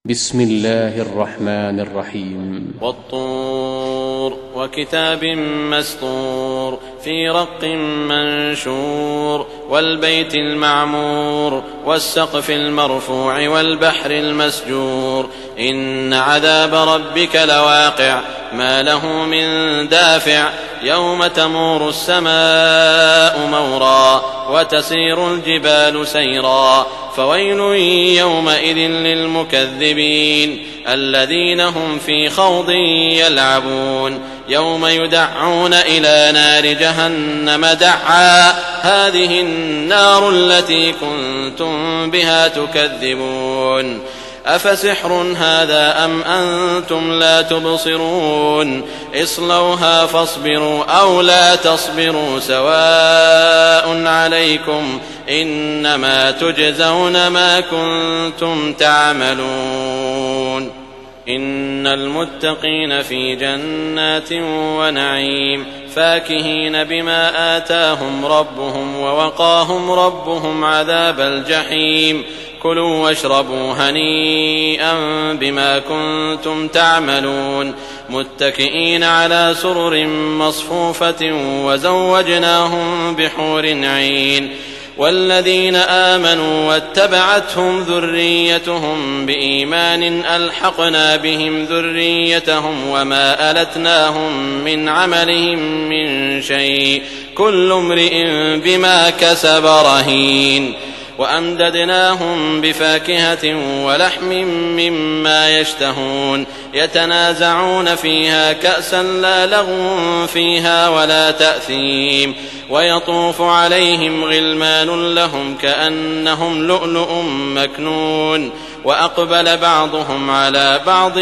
بسم الله الرحمن الرحيم والطور وكتاب مسطور في رق منشور والبيت المعمور والسقف المرفوع والبحر المسجور إن عذاب ربك لواقع ما له من دافع يوم تمور السماء مورا وتسير الجبال سيرا فويل يومئذ للمكذبين الذين هم في خوض يلعبون يوم يدعون إلى نار جهنم دعا هذه النار التي كنتم بها تكذبون أفسحر هذا أم أنتم لا تبصرون اصلوها فاصبروا أو لا تصبروا سواء عليكم إنما تجزون ما كنتم تعملون إن المتقين في جنات ونعيم فاكهين بما آتاهم ربهم ووقاهم ربهم عذاب الجحيم كلوا واشربوا هنيئا بما كنتم تعملون متكئين على سرر مصفوفة وزوجناهم بحور عين والذين آمنوا واتبعتهم ذريتهم بإيمان ألحقنا بهم ذريتهم وما ألتناهم من عملهم من شيء كل امرئ بما كسب رهين وأمددناهم بفاكهة ولحم مما يشتهون يتنازعون فيها كأسا لا لغو فيها ولا تأثيم ويطوف عليهم غلمان لهم كأنهم لؤلؤ مكنون وأقبل بعضهم على بعض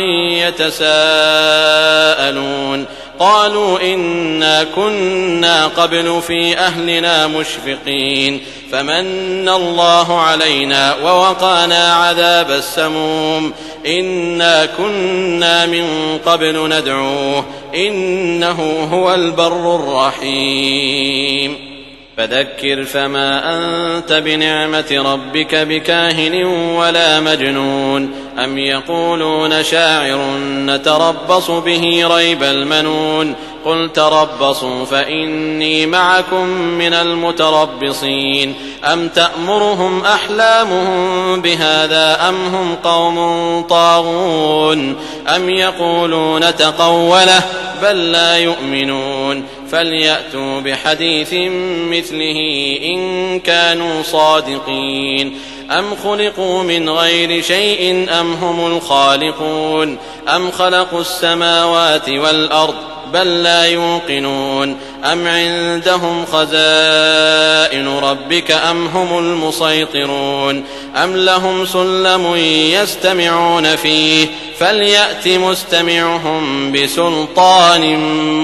يتساءلون قالوا إنا كنا قبل في أهلنا مشفقين فمن الله علينا ووقانا عذاب السموم إنا كنا من قبل ندعوه إنه هو البر الرحيم فذكر فما أنت بنعمة ربك بكاهن ولا مجنون أم يقولون شاعر نتربص به ريب المنون قل تربصوا فإني معكم من المتربصين أم تأمرهم أحلامهم بهذا أم هم قوم طاغون أم يقولون تقوله بل لا يؤمنون فليأتوا بحديث مثله إن كانوا صادقين أم خلقوا من غير شيء أم هم الخالقون أم خلقوا السماوات والأرض بل لا يوقنون أم عندهم خزائن ربك أم هم المسيطرون أم لهم سلم يستمعون فيه فليأت مستمعهم بسلطان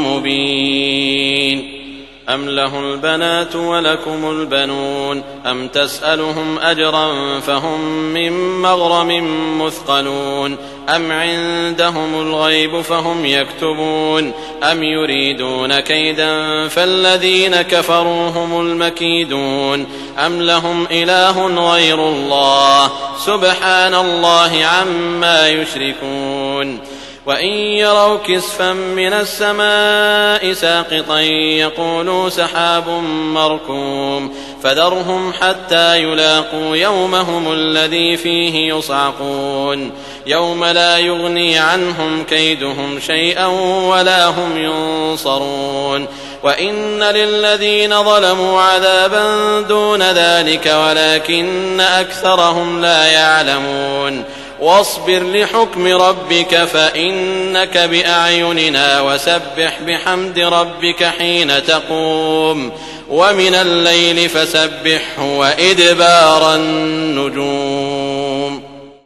مبين أم له البنات ولكم البنون أم تسألهم أجرا فهم من مغرم مثقلون أم عندهم الغيب فهم يكتبون أم يريدون كيدا فالذين كفروا هم المكيدون أم لهم إله غير الله سبحان الله عما يشركون وإن يروا كسفا من السماء ساقطا يقولوا سحاب مركوم فذرهم حتى يلاقوا يومهم الذي فيه يصعقون يوم لا يغني عنهم كيدهم شيئا ولا هم ينصرون وإن للذين ظلموا عذابا دون ذلك ولكن أكثرهم لا يعلمون واصبر لحكم ربك فإنك بأعيننا وسبح بحمد ربك حين تقوم ومن الليل فسبحه وإدبار النجوم